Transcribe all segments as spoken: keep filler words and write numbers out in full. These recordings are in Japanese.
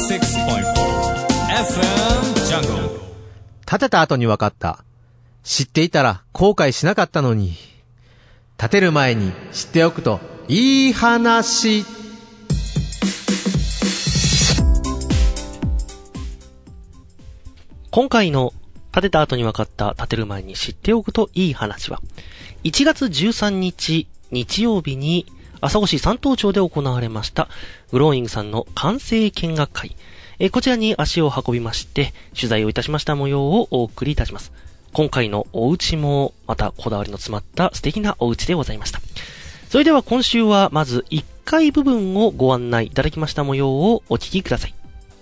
シックスポイントフォー エフエム ジャングル。 建てた後に分かった。知っていたら後悔しなかったのに。建てる前に知っておくといい話。 今回の建てた後に分かった建てる前に知っておくといい話は、いちがつじゅうさんにち日曜日に朝来市山東町で行われましたグローイングさんの完成見学会、えこちらに足を運びまして取材をいたしました模様をお送りいたします。今回のお家もまたこだわりの詰まった素敵なお家でございました。それでは今週はまずいっかい部分をご案内いただきました模様をお聞きください。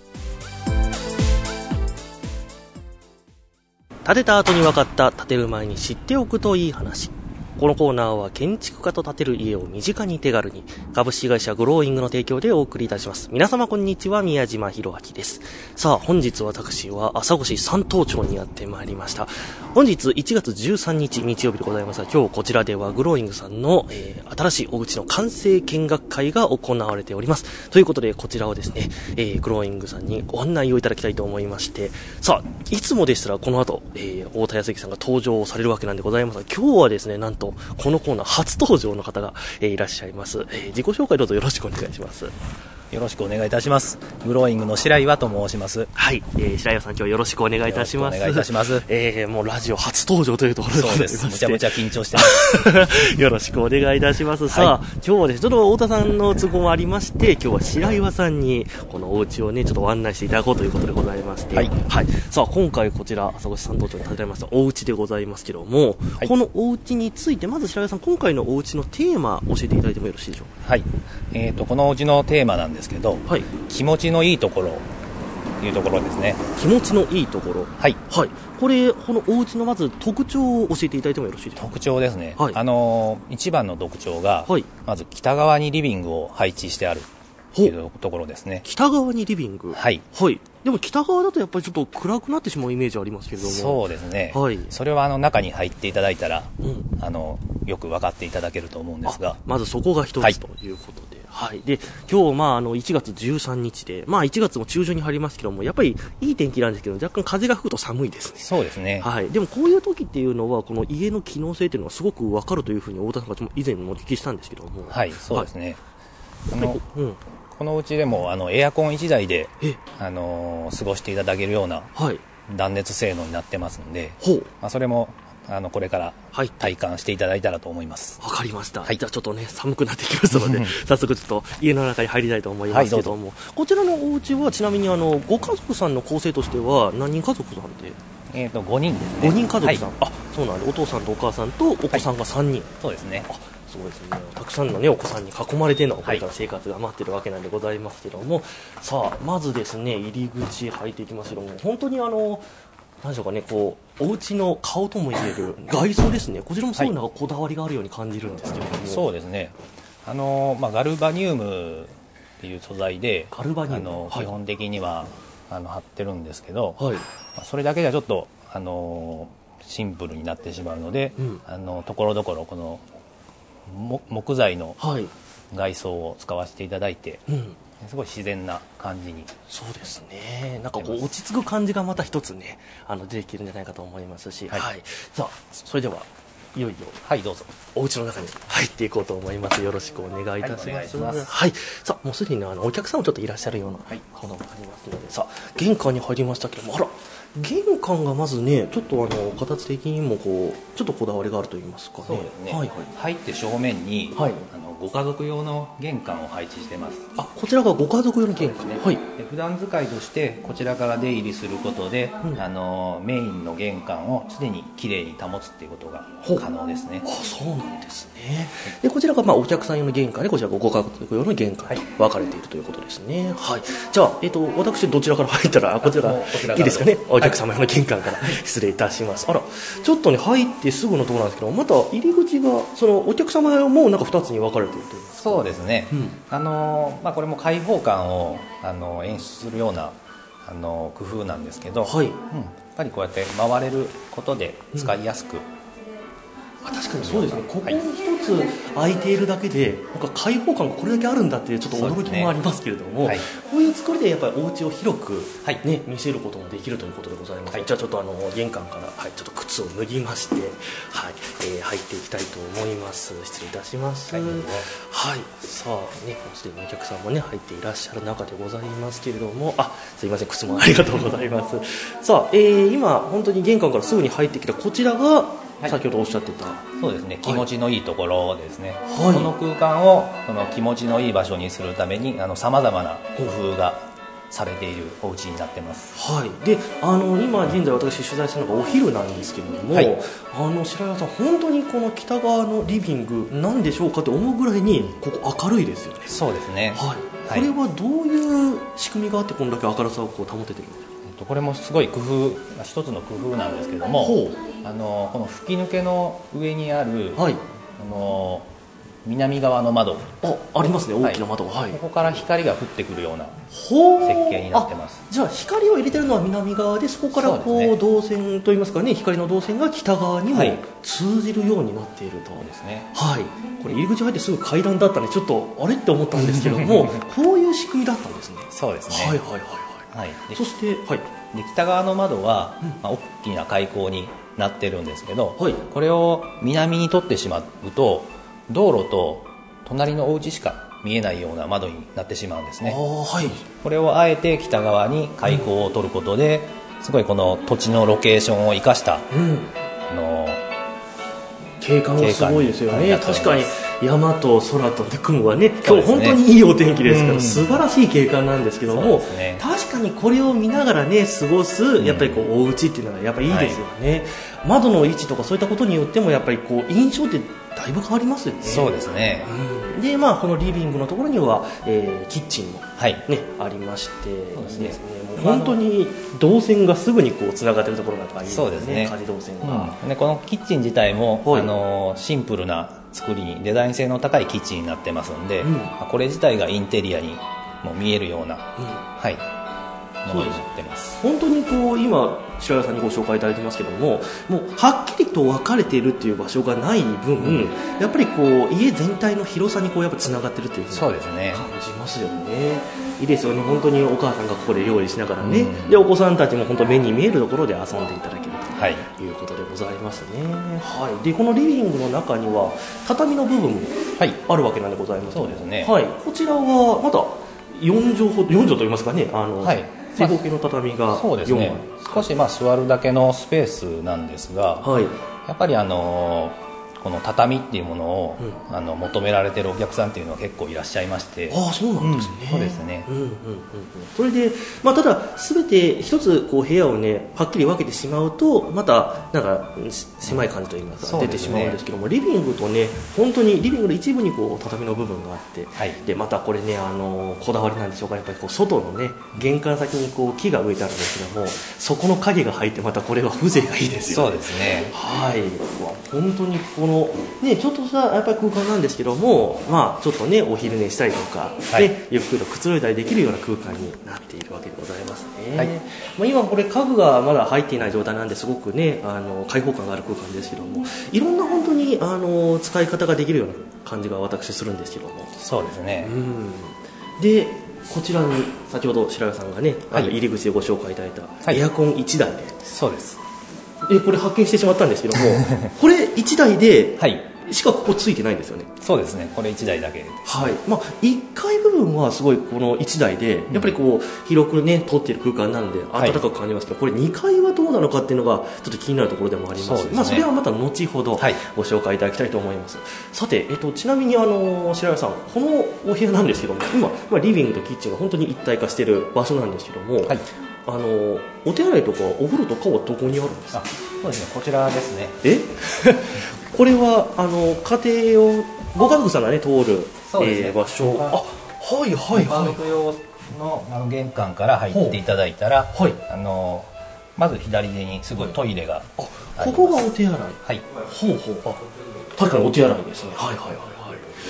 建てた後に分かった建てる前に知っておくといい話。このコーナーは建築家と建てる家を身近に手軽に、株式会社グローイングの提供でお送りいたします。皆様こんにちは、宮島博明です。さあ本日私は朝来市山東町にやってまいりました。本日いちがつじゅうさんにち日曜日でございますが、今日こちらではグローイングさんの、えー、新しいお家の完成見学会が行われております。ということでこちらをですね、えー、グローイングさんにご案内をいただきたいと思いまして、さあいつもでしたらこの後、えー、太田康之さんが登場されるわけなんでございますが、今日はですね、なんとこのコーナー初登場の方が、えー、いらっしゃいます、えー、自己紹介どうぞよろしくお願いします。 よろしくお願いいたします。グローイングの白岩と申します。 はい、えー、白岩さん今日よろしくお願いいたします。 お願いいたします。 えー、もうラジオ初登場というところでございまして、 そうです。むちゃむちゃ緊張してますよろしくお願いいたします。 はい、 さあ今日はですね、ちょっと太田さんの都合もありまして、今日は白岩さんにこのお家をねちょっとご案内していただこうということでございまして、 はい、 はい、さあ今回こちら朝来市山東町に建てられましたお家でございますけども、はい、このお家についてまず白岩さん、今回のお家のテーマ教えていただいてもよろしいでしょうか。 はい、えーとこのお家のテーマなんですけど、はい、気持ちのいいところというところですね。 気持ちのいいところ、はい、はい、これこのお家のまず特徴を教えていただいてもよろしいですか。 特徴ですね、はい、あの一番の特徴が、はい、まず北側にリビングを配置してあるというところですね。 北側にリビング、はい、はい、でも北側だとやっぱりちょっと暗くなってしまうイメージありますけれども。 そうですね、はい、それはあの中に入っていただいたら、うん、あのよく分かっていただけると思うんですが、 まずそこが一つ、はい、ということで、はい、で今日、まあ、あのいちがつじゅうさんにちで、まあ、いちがつも中旬に入りますけども、やっぱりいい天気なんですけど若干風が吹くと寒いですね。 そうですね、 はい、でもこういう時っていうのはこの家の機能性というのはすごく分かるというふうに太田さんが以前もお聞きしたんですけども。 はい、そうですね、はい、あの、 うん、 このうちでもあのエアコンいちだいで、あのー、過ごしていただけるような断熱性能になってますので、はい、まあ、それもあのこれから体感していただいたらと思います。 わかりました、はい、じゃあちょっとね寒くなってきましたので早速ちょっと家の中に入りたいと思いますけども、はい、こちらのお家はちなみにあのご家族さんの構成としては何人家族さんで。 えー、とごにんですね。 ごにん家族さん、はい、あ、そうなんでお父さんとお母さんとお子さんがさんにん、はい、 そうですね。 あ、そうですね、たくさんの、ね、お子さんに囲まれてのこれから生活が待ってるわけなんでございますけども、はい、さあまずですね入り口入っていきますけども、本当にあの何でしょうかね、こうお家の顔ともいえる外装ですね、こちらもすごいなんかこだわりがあるように感じるんですけれども、はい、 そうですね、あの、まあ、ガルバニウムっていう素材でガルバニウム、 あの、はい、基本的にはあの貼ってるんですけど、 はい、 まあ、それだけじゃちょっとあのシンプルになってしまうので、うん、あのところどころこの木材の外装を使わせていただいて、はい、うん、すごい自然な感じに。 そうですね、なんかこう落ち着く感じがまた一つねあの出てきてるんじゃないかと思いますし、はいはい、さあそれではいよいよ、 はい、どうぞお家の中に入っていこうと思います。よろしくお願いいたします。 はい、 はい、さあもうすでにあのお客さんもちょっといらっしゃるようなものがありますので、さあ玄関に入りましたけども、あら玄関がまずねちょっとあの形的にもこうちょっとこだわりがあると言いますかね。 そうですね、 はいはい、 入って正面に、はい、あのご家族用の玄関を配置してます。 あ、こちらがご家族用の玄関ね、はい、 で普段使いとしてこちらから出入りすることで、うん、あのメインの玄関を常にきれいに保つっていうことが可能ですね。 あ、そうなんですね。でこちらがまあお客さん用の玄関で、こちらがご家族用の玄関と分かれているということですね。はい、じゃあ、えー、と私どちらから入ったらこちらがいいですかね。お客様用の玄関から、はい、失礼いたします。あらちょっとね入ってすぐのところなんですけど、また入り口がそのお客様用もなんかふたつに分かれているという。 そうですね、うん、あのまあ、これも開放感をあの演出するようなあの工夫なんですけど、はい、うん、やっぱりこうやって回れることで使いやすく、うん、 あ、確かにそうですね。ここに一つ空いているだけで、なんか開放感がこれだけあるんだっていうちょっと驚きもありますけれども、ね、はい、こういう作りでやっぱりお家を広く、ね、はい、見せることもできるということでございます。はい、じゃあちょっとあの玄関から、はい、ちょっと靴を脱ぎまして、はい、えー、入っていきたいと思います。失礼いたします。はい、はい、さあね、すでにお客さんもね入っていらっしゃる中でございますけれども、あ、すいません、靴もありがとうございます。さあ、えー、今本当に玄関からすぐに入ってきたこちらが先ほどおっしゃってた、はい、 そうですね、気持ちのいいところですね、はい、この空間をその気持ちのいい場所にするためにさまざまな工夫がされているお家になってます。 はい、であの今現在私取材したのがお昼なんですけれども、はい、あの白岩さん、本当にこの北側のリビングなんでしょうかと思うぐらいにここ明るいですよね。 そうですね、 はい、これはどういう仕組みがあってこんだけ明るさをこう保てているんですか？ これもすごい工夫、一つの工夫なんですけども、あのこの吹き抜けの上にある、はい、あの南側の窓、 あ, ありますね、大きな窓、はい、 ここから光が降ってくるような設計になってます。 じゃあ光を入れてるのは南側で、そこからこう、ね、導線といいますかね、光の導線が北側にも通じるようになっていると。 そうですね、 はい、これ入り口入ってすぐ階段だったんでちょっとあれって思ったんですけどもこういう仕組みだったんですね。 そうですね、 はいはいはいはい、はい、そして、はい、 で北側の窓は、うん、まあ、大きな開口になってるんですけど、はい、これを南に取ってしまうと道路と隣のお家しか見えないような窓になってしまうんですね。あ、はい、これをあえて北側に開口を取ることで、うん、すごいこの土地のロケーションを生かした、うん、あの景観がすごいですよね。確かに山と空と雲がね、今日本当にいいお天気ですから、うん、素晴らしい景観なんですけども、ね、確かにこれを見ながらね過ごすやっぱりこうお家っていうのがやっぱりいいですよね、はい、窓の位置とかそういったことによってもやっぱりこう印象ってだいぶ変わりますよね。 そうですね、 うん、でまあこのリビングのところには、えー、キッチンも、ね、はい、ありまして、そうですね、もう本当に導線がすぐにこうつながっているところがいいですね。そうですね、家事導線が、 うん、でこのキッチン自体も、はい、あのシンプルな作りにデザイン性の高いキッチンになってますんで、うん、これ自体がインテリアにも見えるような、うん、はい、ものになってます。 本当にこう今白岩さんにご紹介いただいてますけども、もうはっきりと分かれているっていう場所がない分、うん、やっぱりこう家全体の広さにこうやっぱつながってるっていうふうに感じますよね。いいですよね、本当にお母さんがここで料理しながらね、うん、でお子さんたちも本当目に見えるところで遊んでいただけるということでございますね、はい、でこのリビングの中には畳の部分もあるわけなんでございます、 はい、そうですね、 はい、こちらはまだよん畳ほど、よん畳といいますかね、あの、はい、正方形の畳がよんまい、そうですね、 少しまあ座るだけのスペースなんですが、はい、やっぱりあのこの畳っていうものを、うん、あの求められているお客さんっていうのは結構いらっしゃいまして。 ああ、そうなんですね、 うん、そうですね、うんうんうんうん、 それで、まあ、ただ全て一つこう部屋をねはっきり分けてしまうとまたなんか狭い感じといいますか、うん、出てしまうんですけども、リビングとね本当にリビングの一部にこう畳の部分があって、はい、でまたこれねあのこだわりなんでしょうか、やっぱりこう外のね玄関先にこう木が植えてあるんですけども、そこの影が入ってまたこれは風情がいいですよね。 そうですね、 はい、本当にこのねちょっとしたやっぱり空間なんですけども、まあちょっとねお昼寝したりとか、はい、ね、ゆっくりとくつろいだりできるような空間になっているわけでございますね、はい、まあ、今これ家具がまだ入っていない状態なんですごくねあの開放感がある空間ですけども、いろんな本当にあの使い方ができるような感じが私するんですけども。 そうですね、うん、 でこちらに先ほど白岩さんがね、はい、入り口でご紹介いただいたエアコンいちだいで、はい、 そうです。 えこれ発見してしまったんですけどもこれいちだいで、はい、しかここついてないんですよね。 そうですね、これいちだいだけです、 はい、まあ、いっかい部分はすごいこのいちだいでやっぱりこう広くね通っている空間なので暖かく感じますけど、はい、これにかいはどうなのかっていうのがちょっと気になるところでもあります。 そうですね、まあ、それはまた後ほどご紹介いただきたいと思います、はい、さて、えっと、ちなみにあの白岩さんこのお部屋なんですけども今、まあ、リビングとキッチンが本当に一体化している場所なんですけども、はい、あのお手洗いとかお風呂とかはどこにあるんですか？ あ、そうですね、こちらですね。 えこれはあの家庭用ご家族さんが、ね、通る、ね、えー、場所、あ、はいはいはい、 家族用 の, あの玄関から入っていただいたら、はい、あのまず左手にすごいトイレがあります。 あ、ここがお手洗い、 はい、 ほうほう、あ、確かにお手洗いですね、はいはいはいはい、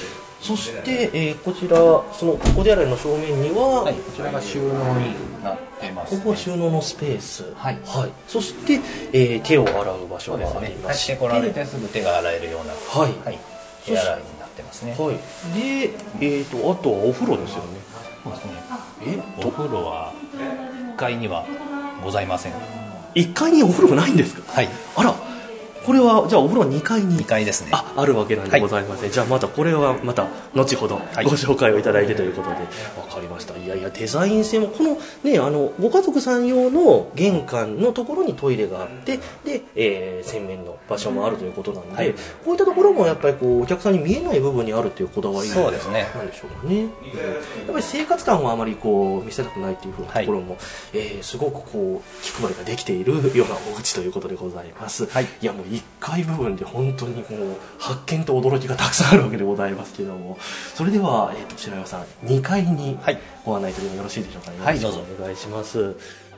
そして、えー、こちらそのお手洗いの正面には、はい、 こちらが収納になってます、ね、 ここは収納のスペース、 はいはい、そして、えー、手を洗う場所がありまして、 ね、入ってこられてすぐ手が洗えるような、 はいはい、手洗いになってますね。 はい、で、えー、とあとはお風呂ですよね。 そうですね。えお風呂はいっかいにはございません。 いっかいにお風呂ないんですか？ はい。 あら、これはじゃあお風呂はにかいににかいですね。 あ、あるわけなんでございません、はい、じゃあまたこれはまた後ほどご紹介をいただいてということで、はい、分かりました。いやいや、デザイン性もこのね、あのご家族さん用の玄関のところにトイレがあってで、えー、洗面の場所もあるということなので、はい、こういったところもやっぱりこうお客さんに見えない部分にあるというこだわりなんでしょうかね。やっぱり生活感をあまりこう見せたくないというふうなところも、はい、えー、すごくこう気配りができているようなお家ということでございます、はい、いやもういっかい部分で本当にもう発見と驚きがたくさんあるわけでございますけれども、それでは、えー、と白岩さんにかいにご案内というのもよろしいでしょうか。 はい、どうぞお願いします。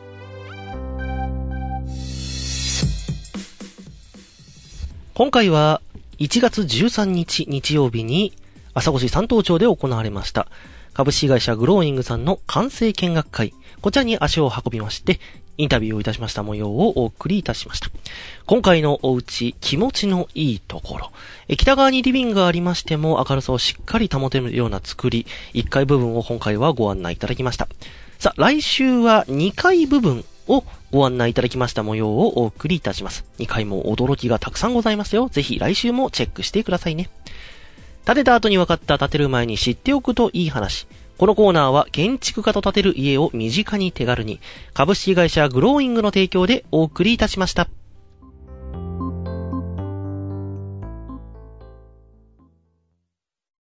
今回はいちがつじゅうさんにち日曜日に朝来市三東町で行われました株式会社グローイングさんの完成見学会、こちらに足を運びましてインタビューをいたしました模様をお送りいたしました。今回のお家、気持ちのいいところ。北側にリビングがありましても明るさをしっかり保てるような作り、いっかい部分を今回はご案内いただきました。さあ、来週はにかい部分をご案内いただきました模様をお送りいたします。にかいも驚きがたくさんございますよ。ぜひ来週もチェックしてくださいね。建てた後に分かった建てる前に知っておくといい話。このコーナーは建築家と建てる家を身近に手軽に、株式会社グローイングの提供でお送りいたしました。